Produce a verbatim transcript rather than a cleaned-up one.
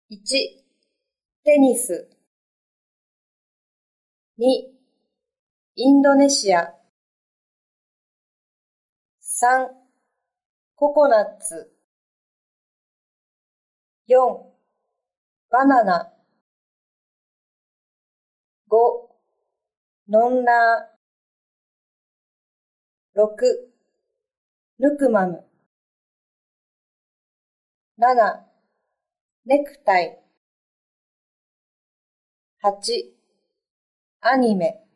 いち、テニス。に、インドネシア。さん、ココナッツ。よん、バナナ。ご、ノンナー。ろく、ヌクマム。なな、ネクタイ。はち、アニメ。